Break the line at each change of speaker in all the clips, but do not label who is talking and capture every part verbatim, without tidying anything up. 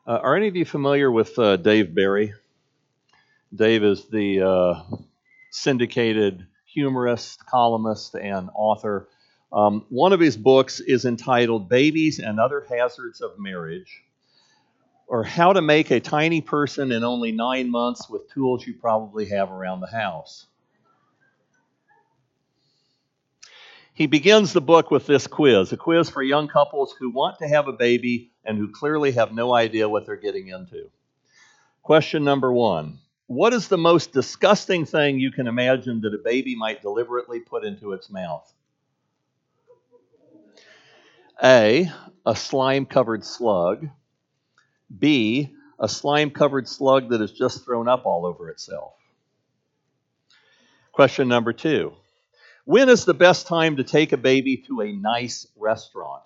Uh, are any of you familiar with uh, Dave Barry? Dave is the uh, syndicated humorist, columnist, and author. Um, one of his books is entitled Babies and Other Hazards of Marriage, or How to Make a Tiny Person in Only Nine Months with Tools You Probably Have Around the House. He begins the book with this quiz, a quiz for young couples who want to have a baby and who clearly have no idea what they're getting into. Question number one. What is the most disgusting thing you can imagine that a baby might deliberately put into its mouth? A, a slime-covered slug. B, a slime-covered slug that has just thrown up all over itself. Question number two. When is the best time to take a baby to a nice restaurant?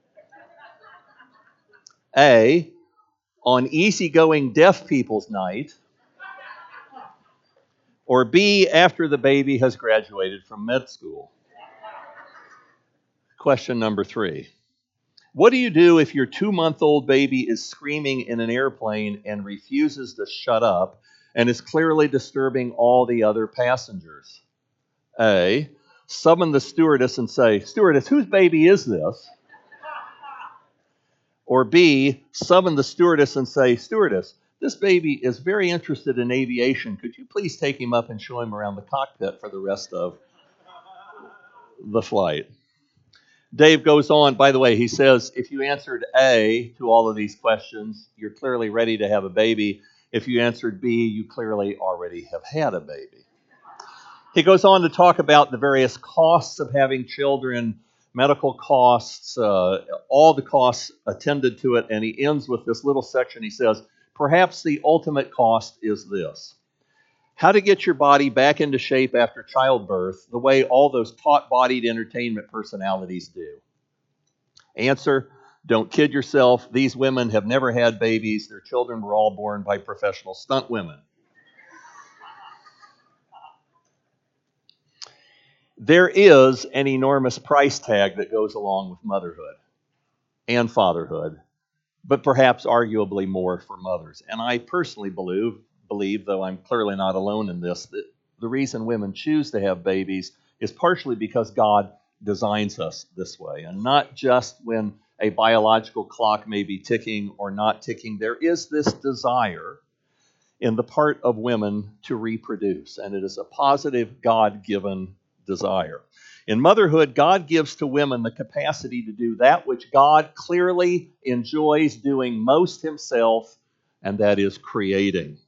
A, on easygoing deaf people's night. Or B, after the baby has graduated from med school. Question number three. What do you do if your two-month-old baby is screaming in an airplane and refuses to shut up and is clearly disturbing all the other passengers? A, summon the stewardess and say, "Stewardess, whose baby is this?" Or B, summon the stewardess and say, "Stewardess, this baby is very interested in aviation. Could you please take him up and show him around the cockpit for the rest of the flight?" Dave goes on, by the way, he says, if you answered A to all of these questions, you're clearly ready to have a baby. If you answered B, you clearly already have had a baby. He goes on to talk about the various costs of having children, medical costs, uh, all the costs attended to it, and he ends with this little section. He says, perhaps the ultimate cost is this: how to get your body back into shape after childbirth the way all those taut-bodied entertainment personalities do. Answer, don't kid yourself. These women have never had babies. Their children were all born by professional stunt women. There is an enormous price tag that goes along with motherhood and fatherhood, but perhaps arguably more for mothers. And I personally believe, believe, though I'm clearly not alone in this, that the reason women choose to have babies is partially because God designs us this way, and not just when a biological clock may be ticking or not ticking. There is this desire in the part of women to reproduce, and it is a positive, God-given desire. In motherhood, God gives to women the capacity to do that which God clearly enjoys doing most himself, and that is creating.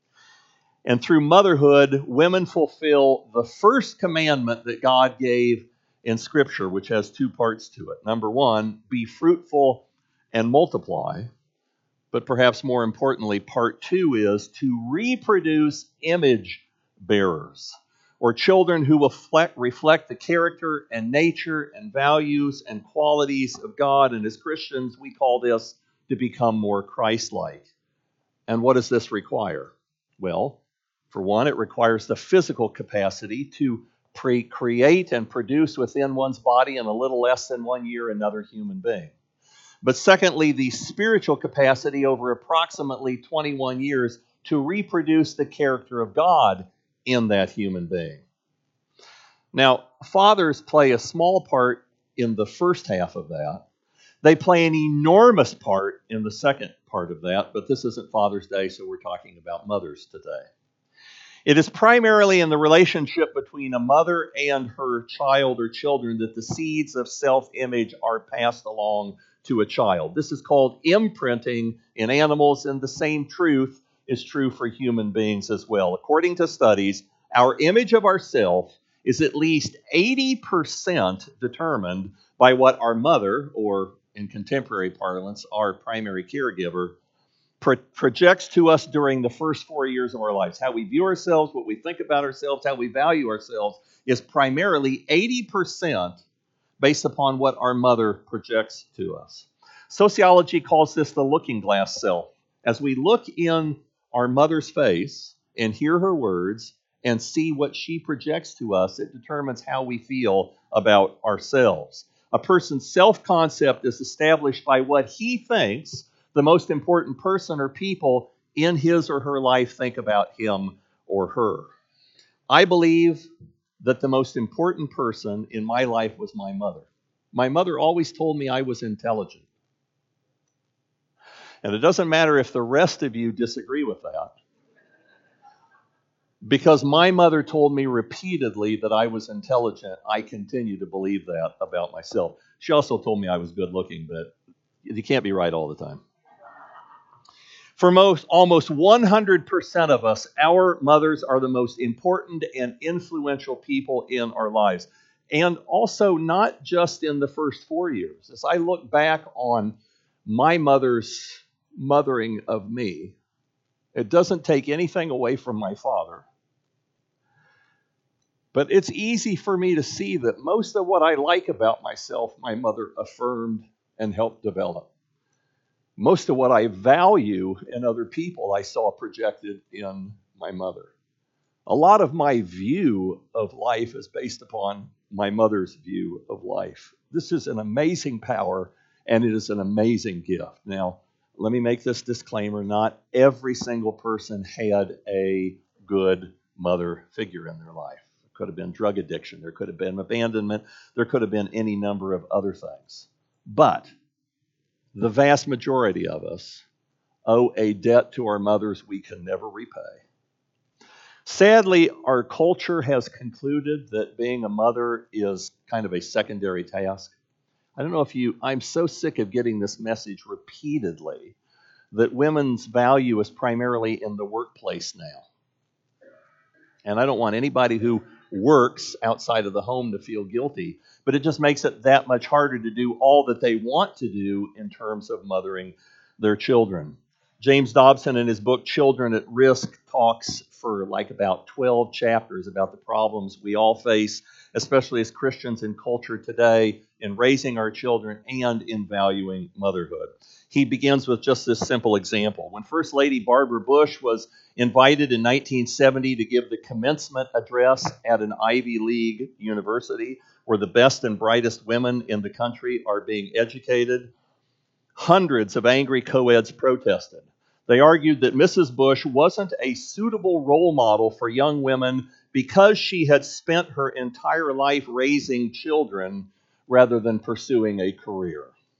And through motherhood, women fulfill the first commandment that God gave in Scripture, which has two parts to it. Number one, be fruitful and multiply. But perhaps more importantly, part two is to reproduce image bearers, or children who will reflect, reflect the character and nature and values and qualities of God. And as Christians, we call this to become more Christ-like. And what does this require? Well, for one, it requires the physical capacity to pre- create and produce within one's body in a little less than one year another human being. But secondly, the spiritual capacity over approximately twenty-one years to reproduce the character of God in that human being. Now, fathers play a small part in the first half of that. They play an enormous part in the second part of that, but this isn't Father's Day, so we're talking about mothers today. It is primarily in the relationship between a mother and her child or children that the seeds of self-image are passed along to a child. This is called imprinting in animals, and the same truth is true for human beings as well. According to studies, our image of ourselves is at least eighty percent determined by what our mother, or in contemporary parlance, our primary caregiver, pro- projects to us during the first four years of our lives. How we view ourselves, what we think about ourselves, how we value ourselves is primarily eighty percent based upon what our mother projects to us. Sociology calls this the looking glass self. As we look in our mother's face and hear her words and see what she projects to us, it determines how we feel about ourselves. A person's self-concept is established by what he thinks the most important person or people in his or her life think about him or her. I believe that the most important person in my life was my mother. My mother always told me I was intelligent. And it doesn't matter if the rest of you disagree with that, because my mother told me repeatedly that I was intelligent. I continue to believe that about myself. She also told me I was good looking, but you can't be right all the time. For most, almost one hundred percent of us, our mothers are the most important and influential people in our lives. And also not just in the first four years. As I look back on my mother's mothering of me, it doesn't take anything away from my father. But it's easy for me to see that most of what I like about myself, my mother affirmed and helped develop. Most of what I value in other people, I saw projected in my mother. A lot of my view of life is based upon my mother's view of life. This is an amazing power, and it is an amazing gift. Now, let me make this disclaimer. Not every single person had a good mother figure in their life. It could have been drug addiction. There could have been abandonment. There could have been any number of other things. But the vast majority of us owe a debt to our mothers we can never repay. Sadly, our culture has concluded that being a mother is kind of a secondary task. I don't know if you, I'm so sick of getting this message repeatedly that women's value is primarily in the workplace now. And I don't want anybody who works outside of the home to feel guilty, but it just makes it that much harder to do all that they want to do in terms of mothering their children. James Dobson, in his book Children at Risk, talks for like about twelve chapters about the problems we all face, especially as Christians in culture today, in raising our children and in valuing motherhood. He begins with just this simple example. When First Lady Barbara Bush was invited in nineteen seventy to give the commencement address at an Ivy League university where the best and brightest women in the country are being educated, hundreds of angry co-eds protested. They argued that Missus Bush wasn't a suitable role model for young women because she had spent her entire life raising children rather than pursuing a career.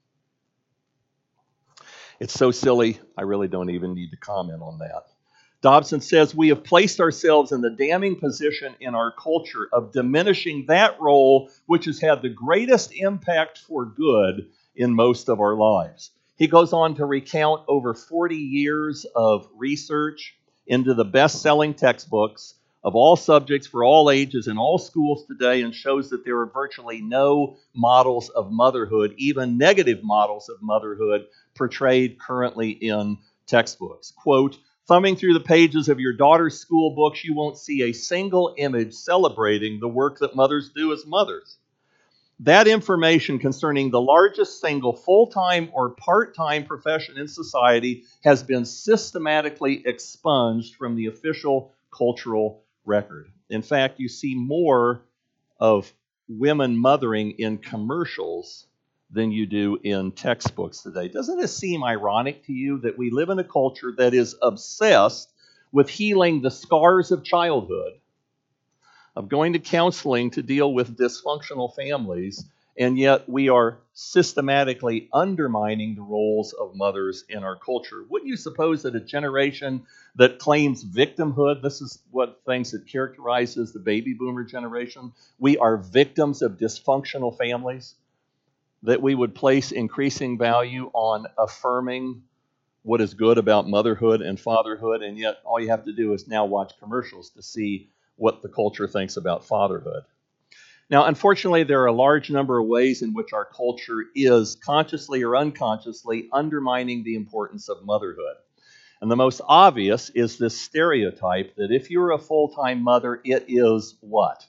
It's so silly, I really don't even need to comment on that. Dobson says we have placed ourselves in the damning position in our culture of diminishing that role which has had the greatest impact for good in most of our lives. He goes on to recount over forty years of research into the best-selling textbooks of all subjects for all ages in all schools today, and shows that there are virtually no models of motherhood, even negative models of motherhood, portrayed currently in textbooks. Quote, thumbing through the pages of your daughter's school books, you won't see a single image celebrating the work that mothers do as mothers. That information concerning the largest single full-time or part-time profession in society has been systematically expunged from the official cultural record. In fact, you see more of women mothering in commercials than you do in textbooks today. Doesn't it seem ironic to you that we live in a culture that is obsessed with healing the scars of childhood, of going to counseling to deal with dysfunctional families, and yet we are systematically undermining the roles of mothers in our culture? Wouldn't you suppose that a generation that claims victimhood, this is what things that characterizes the baby boomer generation, we are victims of dysfunctional families, that we would place increasing value on affirming what is good about motherhood and fatherhood, and yet all you have to do is now watch commercials to see what the culture thinks about fatherhood. Now, unfortunately, there are a large number of ways in which our culture is, consciously or unconsciously, undermining the importance of motherhood. And the most obvious is this stereotype that if you're a full-time mother, it is what?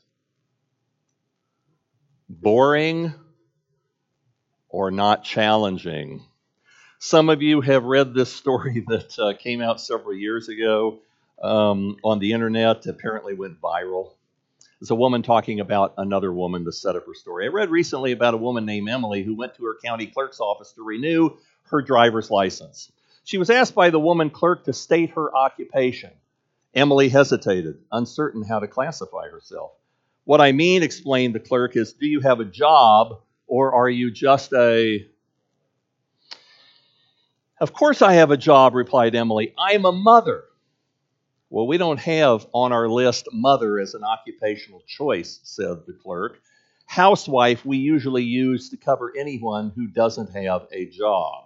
Boring or not challenging. Some of you have read this story that uh, came out several years ago um, on the internet. Apparently went viral. It's a woman talking about another woman to set up her story. I read recently about a woman named Emily who went to her county clerk's office to renew her driver's license. She was asked by the woman clerk to state her occupation. Emily hesitated, uncertain how to classify herself. What I mean, explained the clerk, is do you have a job or are you just a... Of course I have a job, replied Emily. I am a mother. Well, we don't have on our list mother as an occupational choice, said the clerk. Housewife we usually use to cover anyone who doesn't have a job.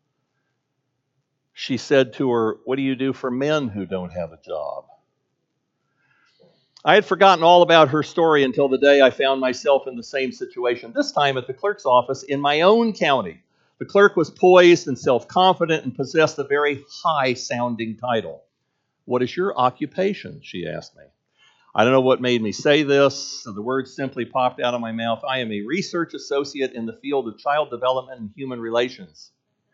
She said to her, what do you do for men who don't have a job? I had forgotten all about her story until the day I found myself in the same situation, this time at the clerk's office in my own county. The clerk was poised and self-confident and possessed a very high-sounding title. What is your occupation? She asked me. I don't know what made me say this. So the words simply popped out of my mouth. I am a research associate in the field of child development and human relations.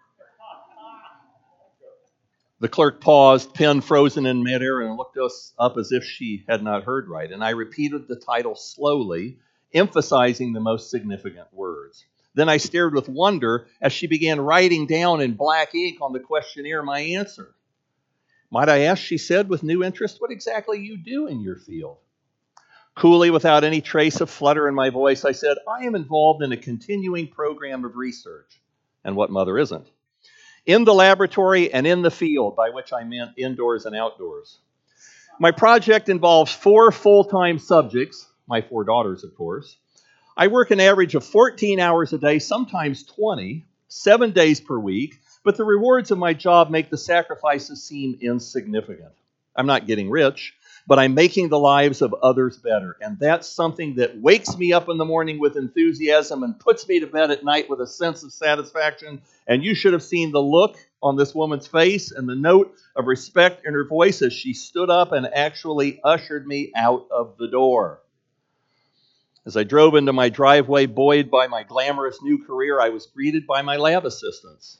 The clerk paused, pen frozen in midair, and looked us up as if she had not heard right. And I repeated the title slowly, emphasizing the most significant words. Then I stared with wonder as she began writing down in black ink on the questionnaire my answer. Might I ask, she said with new interest, what exactly you do in your field? Coolly, without any trace of flutter in my voice, I said, I am involved in a continuing program of research. And what mother isn't? In the laboratory and in the field, by which I meant indoors and outdoors. My project involves four full-time subjects, my four daughters, of course. I work an average of fourteen hours a day, sometimes twenty, seven days per week, but the rewards of my job make the sacrifices seem insignificant. I'm not getting rich, but I'm making the lives of others better. And that's something that wakes me up in the morning with enthusiasm and puts me to bed at night with a sense of satisfaction. And you should have seen the look on this woman's face and the note of respect in her voice as she stood up and actually ushered me out of the door. As I drove into my driveway, buoyed by my glamorous new career, I was greeted by my lab assistants.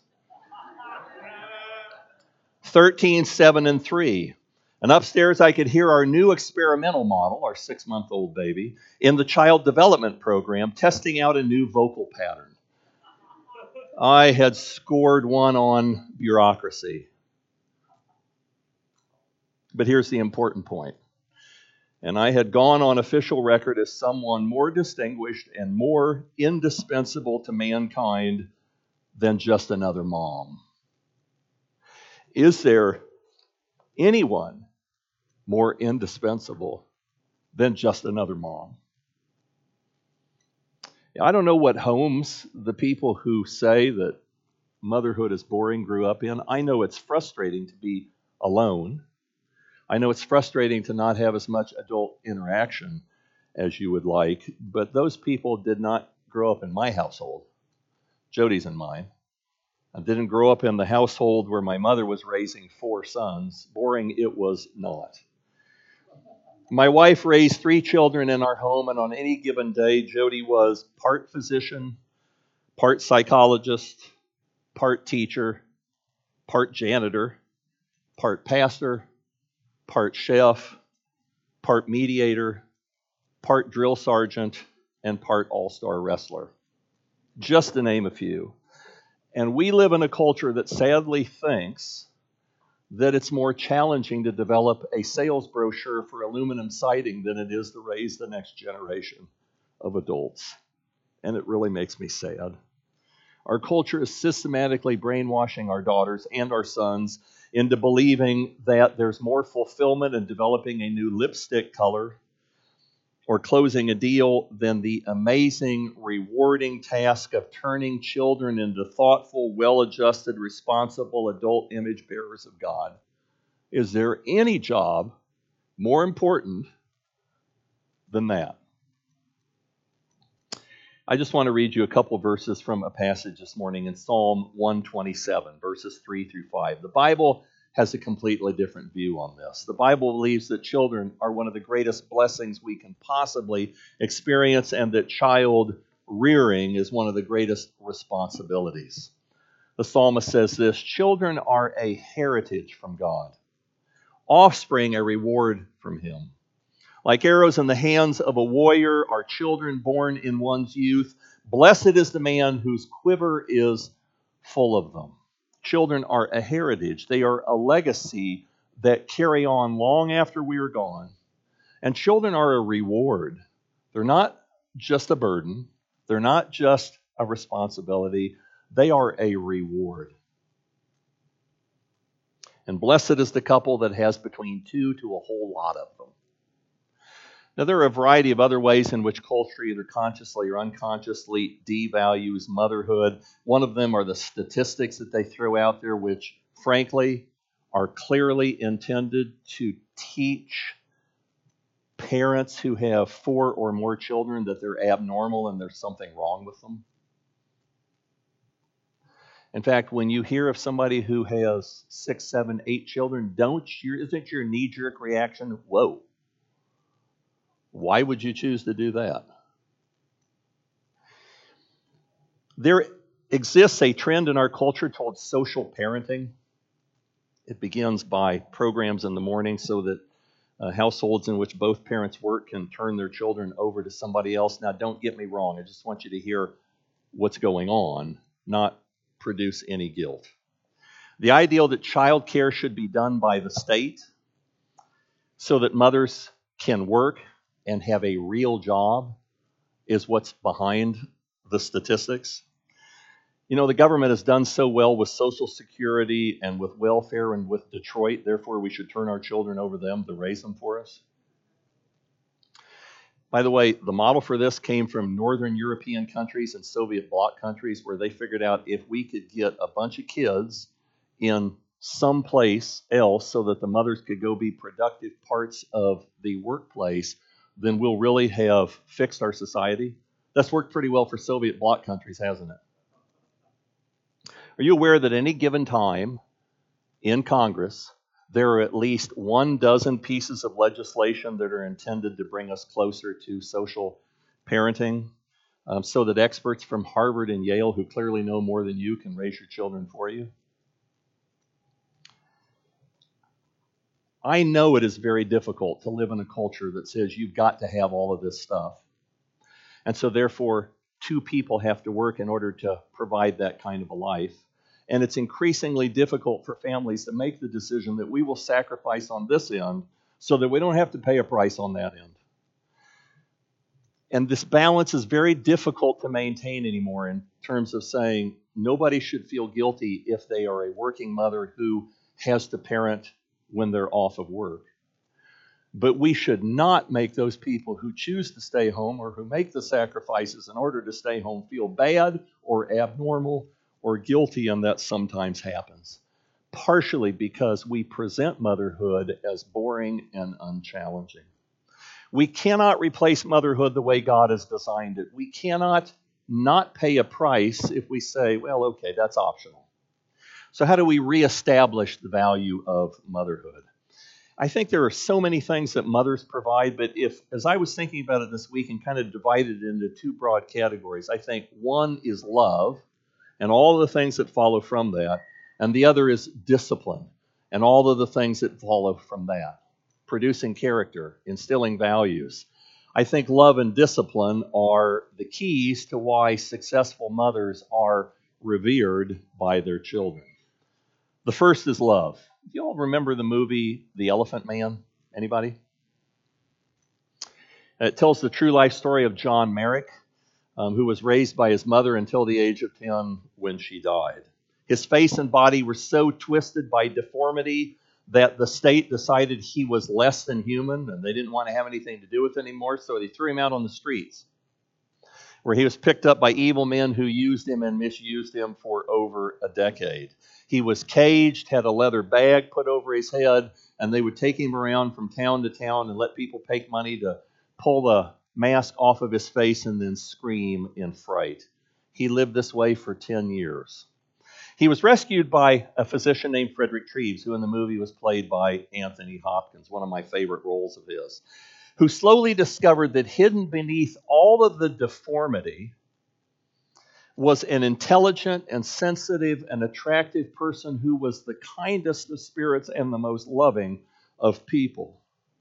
thirteen, seven, and three. And upstairs I could hear our new experimental model, our six-month-old baby, in the child development program, testing out a new vocal pattern. I had scored one on bureaucracy. But here's the important point. And I had gone on official record as someone more distinguished and more indispensable to mankind than just another mom. Is there anyone more indispensable than just another mom? I don't know what homes the people who say that motherhood is boring grew up in. I know it's frustrating to be alone. I know it's frustrating to not have as much adult interaction as you would like, but those people did not grow up in my household. Jody's and mine. I didn't grow up in the household where my mother was raising four sons. Boring it was not. My wife raised three children in our home, and on any given day, Jody was part physician, part psychologist, part teacher, part janitor, part pastor, part chef, part mediator, part drill sergeant, and part all-star wrestler, just to name a few. And we live in a culture that sadly thinks that it's more challenging to develop a sales brochure for aluminum siding than it is to raise the next generation of adults. And it really makes me sad. Our culture is systematically brainwashing our daughters and our sons into believing that there's more fulfillment in developing a new lipstick color or closing a deal than the amazing, rewarding task of turning children into thoughtful, well-adjusted, responsible adult image bearers of God. Is there any job more important than that? I just want to read you a couple verses from a passage this morning in Psalm one twenty-seven, verses three through five. The Bible has a completely different view on this. The Bible believes that children are one of the greatest blessings we can possibly experience, and that child rearing is one of the greatest responsibilities. The psalmist says this: children are a heritage from God, offspring a reward from Him. Like arrows in the hands of a warrior are children born in one's youth. Blessed is the man whose quiver is full of them. Children are a heritage. They are a legacy that carry on long after we are gone. And children are a reward. They're not just a burden. They're not just a responsibility. They are a reward. And blessed is the couple that has between two to a whole lot of them. Now, there are a variety of other ways in which culture, either consciously or unconsciously, devalues motherhood. One of them are the statistics that they throw out there, which, frankly, are clearly intended to teach parents who have four or more children that they're abnormal and there's something wrong with them. In fact, when you hear of somebody who has six, seven, eight children, don't you, isn't your knee-jerk reaction, whoa, why would you choose to do that? There exists a trend in our culture towards social parenting. It begins by programs in the morning so that uh, households in which both parents work can turn their children over to somebody else. Now, don't get me wrong. I just want you to hear what's going on, not produce any guilt. The ideal that child care should be done by the state so that mothers can work and have a real job is what's behind the statistics. You know, the government has done so well with Social Security and with welfare and with Detroit, therefore we should turn our children over to them to raise them for us. By the way, the model for this came from Northern European countries and Soviet bloc countries, where they figured out if we could get a bunch of kids in someplace else so that the mothers could go be productive parts of the workplace, then we'll really have fixed our society. That's worked pretty well for Soviet bloc countries, hasn't it? Are you aware that at any given time in Congress, there are at least one dozen pieces of legislation that are intended to bring us closer to social parenting, um, so that experts from Harvard and Yale, who clearly know more than you, can raise your children for you? I know it is very difficult to live in a culture that says you've got to have all of this stuff. And so therefore, two people have to work in order to provide that kind of a life. And it's increasingly difficult for families to make the decision that we will sacrifice on this end so that we don't have to pay a price on that end. And this balance is very difficult to maintain anymore in terms of saying nobody should feel guilty if they are a working mother who has to parent when they're off of work. But we should not make those people who choose to stay home or who make the sacrifices in order to stay home feel bad or abnormal or guilty, and that sometimes happens. Partially because we present motherhood as boring and unchallenging. We cannot replace motherhood the way God has designed it. We cannot not pay a price if we say, well, okay, that's optional. So how do we reestablish the value of motherhood? I think there are so many things that mothers provide, but if, as I was thinking about it this week and kind of divided it into two broad categories, I think one is love and all the things that follow from that, and the other is discipline and all of the things that follow from that, producing character, instilling values. I think love and discipline are the keys to why successful mothers are revered by their children. The first is love. Do you all remember the movie The Elephant Man? Anybody? It tells the true life story of John Merrick, um, who was raised by his mother until the age of ten when she died. His face and body were so twisted by deformity that the state decided he was less than human and they didn't want to have anything to do with him anymore, so they threw him out on the streets, where he was picked up by evil men who used him and misused him for over a decade. He was caged, had a leather bag put over his head, and they would take him around from town to town and let people pay money to pull the mask off of his face and then scream in fright. He lived this way for ten years. He was rescued by a physician named Frederick Treves, who in the movie was played by Anthony Hopkins, one of my favorite roles of his, who slowly discovered that hidden beneath all of the deformity was an intelligent and sensitive and attractive person who was the kindest of spirits and the most loving of people.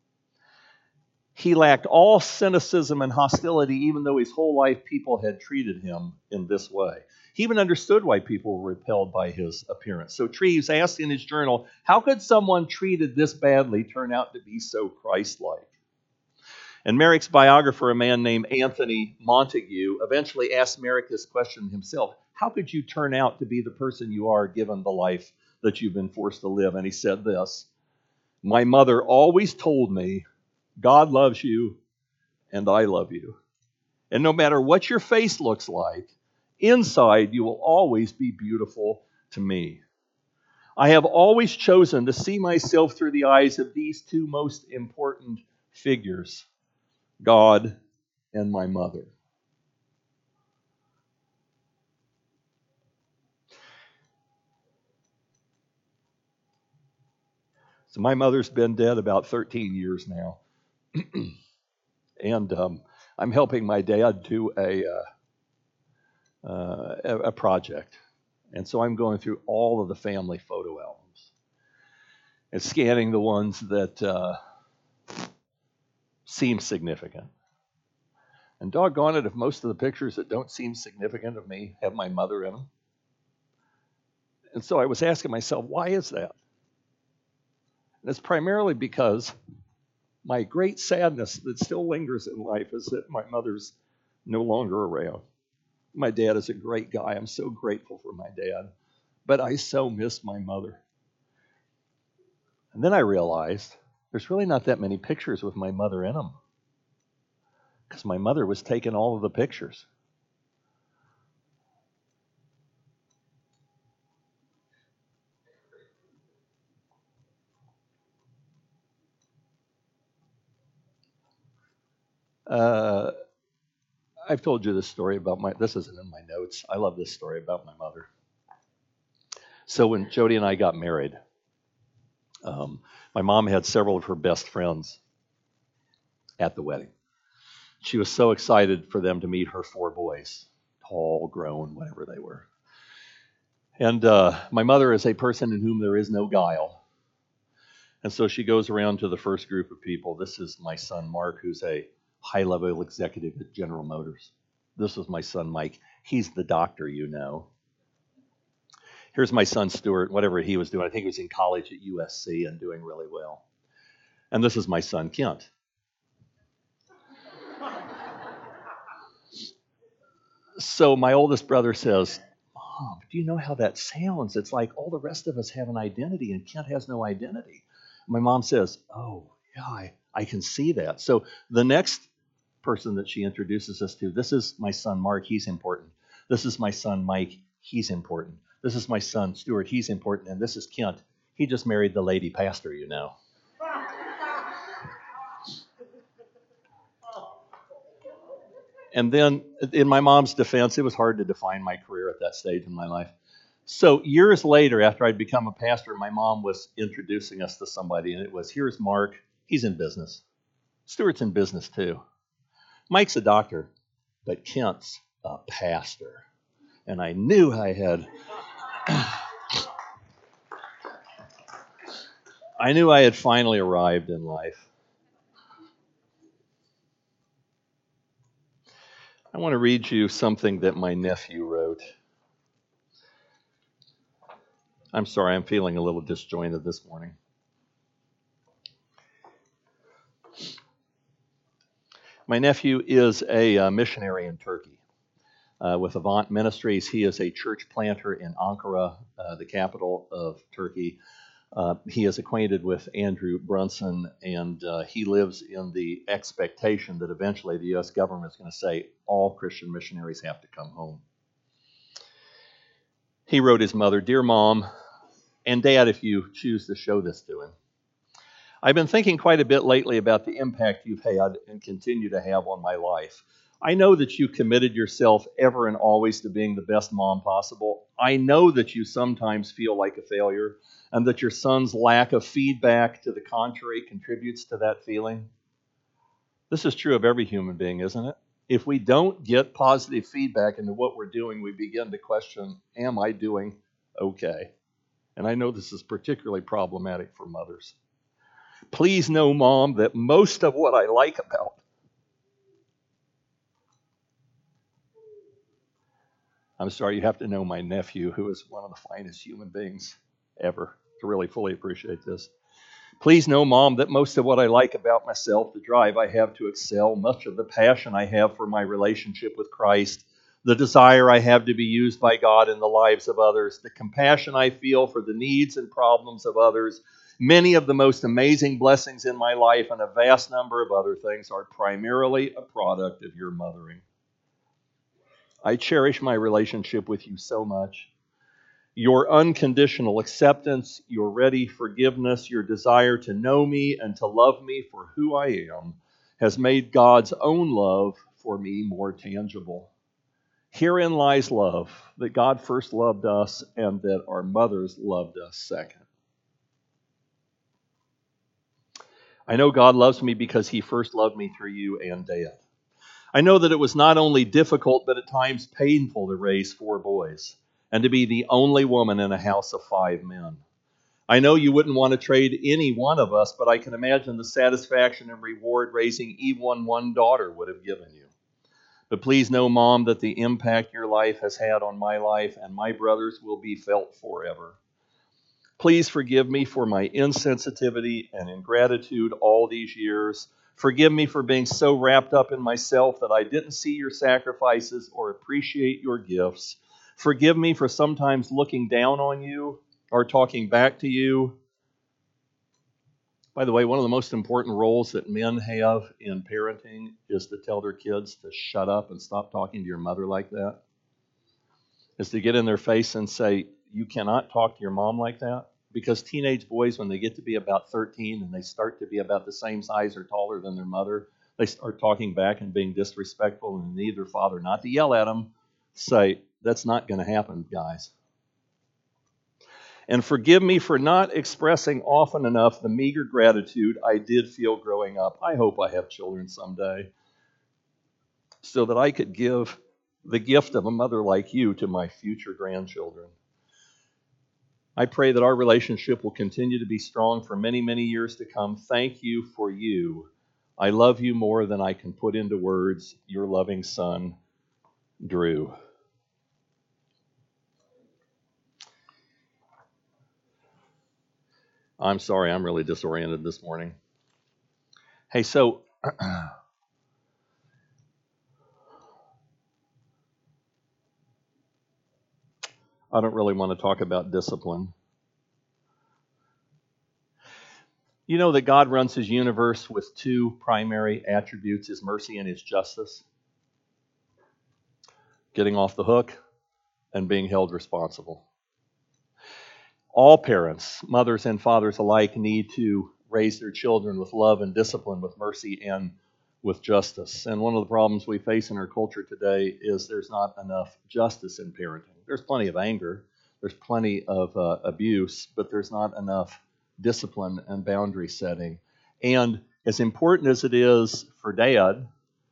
He lacked all cynicism and hostility, even though his whole life people had treated him in this way. He even understood why people were repelled by his appearance. So Treves asked in his journal, how could someone treated this badly turn out to be so Christ-like? And Merrick's biographer, a man named Anthony Montague, eventually asked Merrick this question himself. How could you turn out to be the person you are given the life that you've been forced to live? And he said this, my mother always told me, God loves you and I love you. And no matter what your face looks like, inside you will always be beautiful to me. I have always chosen to see myself through the eyes of these two most important figures, God and my mother. So my mother's been dead about thirteen years now. and um, I'm helping my dad do a, uh, uh, a, a project. And so I'm going through all of the family photo albums and scanning the ones that uh, seem significant. And doggone it, if most of the pictures that don't seem significant of me have my mother in them. And so I was asking myself, why is that? And it's primarily because my great sadness that still lingers in life is that my mother's no longer around. My dad is a great guy. I'm so grateful for my dad. But I so miss my mother. And then I realized there's really not that many pictures with my mother in them, because my mother was taking all of the pictures. Uh, I've told you this story about my, this isn't in my notes. I love this story about my mother. So when Jody and I got married, um, my mom had several of her best friends at the wedding. She was so excited for them to meet her four boys, tall, grown, whatever they were. And uh, my mother is a person in whom there is no guile. And so she goes around to the first group of people. This is my son, Mark, who's a high-level executive at General Motors. This is my son, Mike. He's the doctor, you know. Here's my son, Stuart, whatever he was doing. I think he was in college at U S C and doing really well. And this is my son, Kent. So my oldest brother says, Mom, do you know how that sounds? It's like all the rest of us have an identity and Kent has no identity. My mom says, oh, yeah, I, I can see that. So the next person that she introduces us to, this is my son, Mark, he's important. This is my son, Mike, he's important. This is my son, Stuart, he's important. And this is Kent. He just married the lady pastor, you know. And then in my mom's defense, it was hard to define my career at that stage in my life. So years later, after I'd become a pastor, my mom was introducing us to somebody, and it was, here's Mark. He's in business. Stuart's in business too. Mike's a doctor, but Kent's a pastor. And I knew I had... I knew I had finally arrived in life. I want to read you something that my nephew wrote. I'm sorry, I'm feeling a little disjointed this morning. My nephew is a uh, missionary in Turkey uh, with Avant Ministries. He is a church planter in Ankara, uh, the capital of Turkey. Uh, he is acquainted with Andrew Brunson, and uh, he lives in the expectation that eventually the U S government is going to say all Christian missionaries have to come home. He wrote his mother, Dear Mom, and Dad, if you choose to show this to him, I've been thinking quite a bit lately about the impact you've had and continue to have on my life. I know that you committed yourself ever and always to being the best mom possible. I know that you sometimes feel like a failure and that your son's lack of feedback to the contrary contributes to that feeling. This is true of every human being, isn't it? If we don't get positive feedback into what we're doing, we begin to question, am I doing okay? And I know this is particularly problematic for mothers. Please know, Mom, that most of what I like about I'm sorry, you have to know my nephew, who is one of the finest human beings ever, to really fully appreciate this. Please know, Mom, that most of what I like about myself, the drive I have to excel, much of the passion I have for my relationship with Christ, the desire I have to be used by God in the lives of others, the compassion I feel for the needs and problems of others, many of the most amazing blessings in my life, and a vast number of other things are primarily a product of your mothering. I cherish my relationship with you so much. Your unconditional acceptance, your ready forgiveness, your desire to know me and to love me for who I am has made God's own love for me more tangible. Herein lies love, that God first loved us and that our mothers loved us second. I know God loves me because he first loved me through you and Dad. I know that it was not only difficult, but at times painful to raise four boys and to be the only woman in a house of five men. I know you wouldn't want to trade any one of us, but I can imagine the satisfaction and reward raising even one daughter would have given you. But please know, Mom, that the impact your life has had on my life and my brothers will be felt forever. Please forgive me for my insensitivity and ingratitude all these years. Forgive me for being so wrapped up in myself that I didn't see your sacrifices or appreciate your gifts. Forgive me for sometimes looking down on you or talking back to you. By the way, one of the most important roles that men have in parenting is to tell their kids to shut up and stop talking to your mother like that. Is to get in their face and say, you cannot talk to your mom like that. Because teenage boys, when they get to be about thirteen and they start to be about the same size or taller than their mother, they start talking back and being disrespectful and need their father not to yell at them. Say, that's not going to happen, guys. And forgive me for not expressing often enough the meager gratitude I did feel growing up. I hope I have children someday so that I could give the gift of a mother like you to my future grandchildren. I pray that our relationship will continue to be strong for many, many years to come. Thank you for you. I love you more than I can put into words. Your loving son, Drew. I'm sorry, I'm really disoriented this morning. Hey, so I don't really want to talk about discipline. You know that God runs his universe with two primary attributes, his mercy and his justice. Getting off the hook and being held responsible. All parents, mothers and fathers alike, need to raise their children with love and discipline, with mercy and with justice. And one of the problems we face in our culture today is there's not enough justice in parenting. There's plenty of anger, there's plenty of uh, abuse, but there's not enough discipline and boundary setting. And as important as it is for dad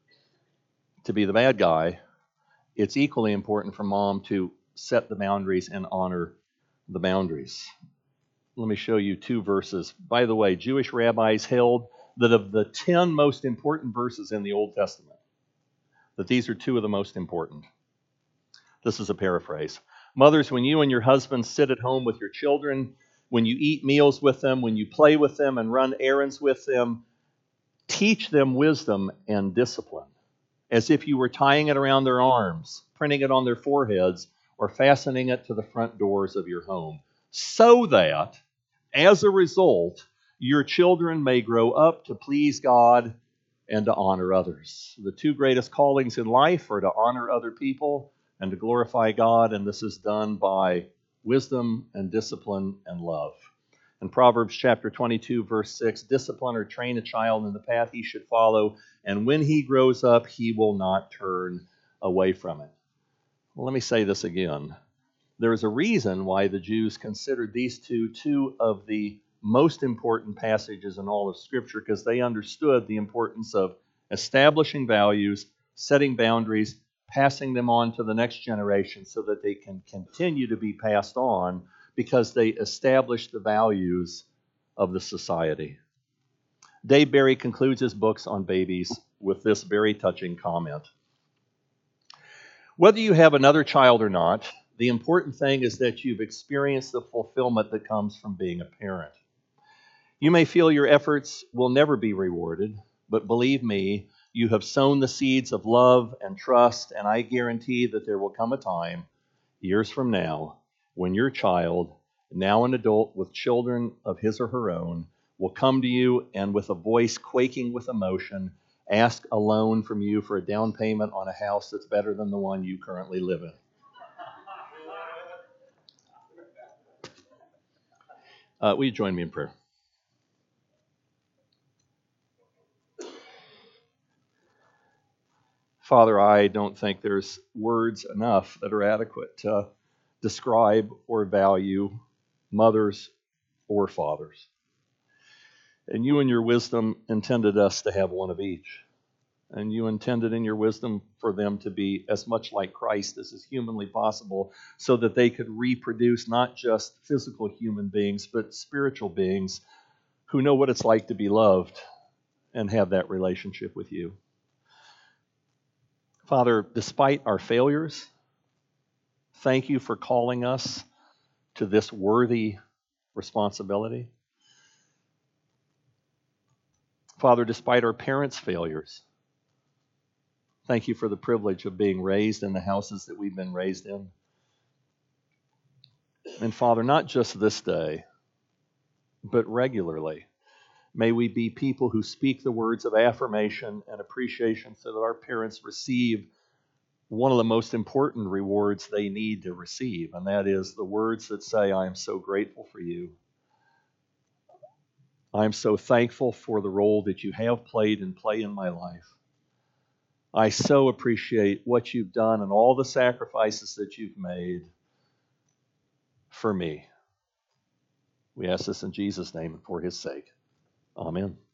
to be the bad guy, it's equally important for mom to set the boundaries and honor the boundaries. Let me show you two verses. By the way, Jewish rabbis held that of the ten most important verses in the Old Testament, that these are two of the most important. This is a paraphrase. Mothers, when you and your husbands sit at home with your children, when you eat meals with them, when you play with them and run errands with them, teach them wisdom and discipline, as if you were tying it around their arms, printing it on their foreheads, or fastening it to the front doors of your home, so that, as a result, your children may grow up to please God and to honor others. The two greatest callings in life are to honor other people and to glorify God, and this is done by wisdom and discipline and love. In Proverbs chapter twenty-two, verse six, discipline or train a child in the path he should follow, and when he grows up, he will not turn away from it. Well, let me say this again. There is a reason why the Jews considered these two two of the most important passages in all of Scripture, because they understood the importance of establishing values, setting boundaries, passing them on to the next generation so that they can continue to be passed on, because they establish the values of the society. Dave Barry concludes his books on babies with this very touching comment. Whether you have another child or not, the important thing is that you've experienced the fulfillment that comes from being a parent. You may feel your efforts will never be rewarded, but believe me, you have sown the seeds of love and trust, and I guarantee that there will come a time, years from now, when your child, now an adult with children of his or her own, will come to you and with a voice quaking with emotion, ask a loan from you for a down payment on a house that's better than the one you currently live in. Uh, will you join me in prayer? Father, I don't think there's words enough that are adequate to describe or value mothers or fathers. And you in your wisdom intended us to have one of each. And you intended in your wisdom for them to be as much like Christ as is humanly possible so that they could reproduce not just physical human beings, but spiritual beings who know what it's like to be loved and have that relationship with you. Father, despite our failures, thank you for calling us to this worthy responsibility. Father, despite our parents' failures, thank you for the privilege of being raised in the houses that we've been raised in. And Father, not just this day, but regularly, may we be people who speak the words of affirmation and appreciation so that our parents receive one of the most important rewards they need to receive, and that is the words that say, I am so grateful for you. I am so thankful for the role that you have played and play in my life. I so appreciate what you've done and all the sacrifices that you've made for me. We ask this in Jesus' name and for his sake. Amen.